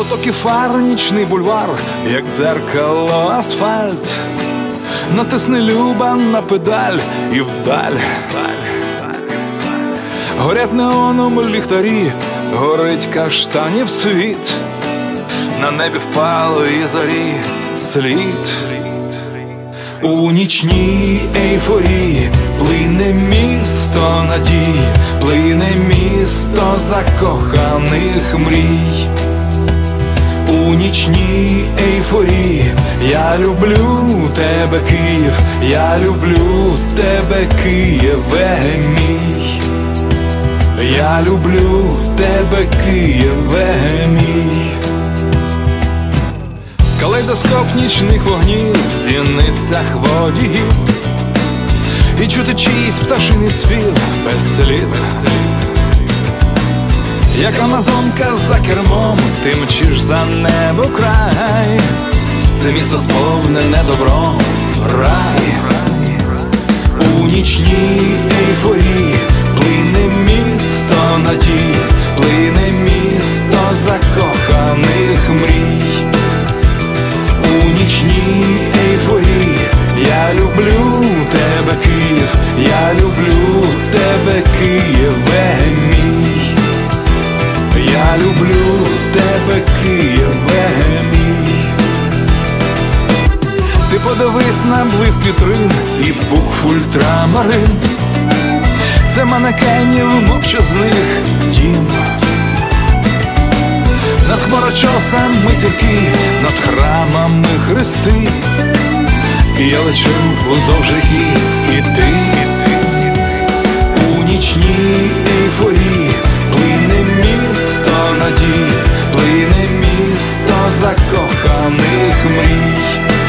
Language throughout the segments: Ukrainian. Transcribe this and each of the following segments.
Потоки фар, нічний бульвар, як дзеркало, асфальт. Натисни, люба, на педаль і вдаль. Горять неоном ліхтарі, горить каштанів цвіт. На небі впали і зорі слід. У нічній ейфорії плине місто надій, плине місто закоханих мрій. У нічній ейфорії я люблю тебе, Київ, я люблю тебе, Києве мій. Я люблю тебе, Києве мій. Калейдоскоп нічних вогнів в зіницях водіїв, і чути чийсь пташиний спів без слід. Як амазонка за кермом, ти мчиш за небо край. Це місто сповнене добром, рай. У нічній ейфорії плине місто надій, плине місто закоханих мрій. У нічній ейфорії я люблю тебе, Київ, я люблю тебе, Києве мій. Я люблю тебе, Києве мій. Ти подивись на блиск вітрин і букв ультрамарин. Це манекенів мовчазних дім. Над хмарочосами зірки, над храмами хрести. І я лечу уздовж ріки, і ти. У нічній ейфорії плине місто надій, плине місто закоханих мрій.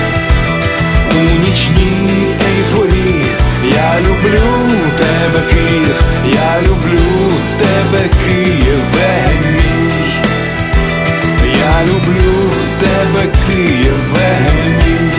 У нічній ейфорії я люблю тебе, Київ, я люблю тебе, Києве мій. Я люблю тебе, Києве мій.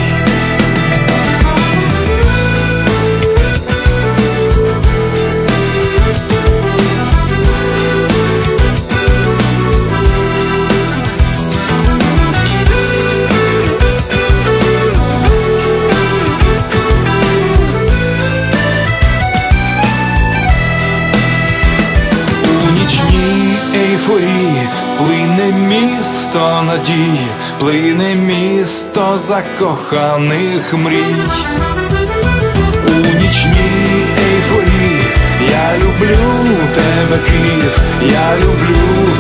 Ейфорії плине місто надії, плине місто закоханих мрій. У нічній ейфорії я люблю тебе, Київ, я люблю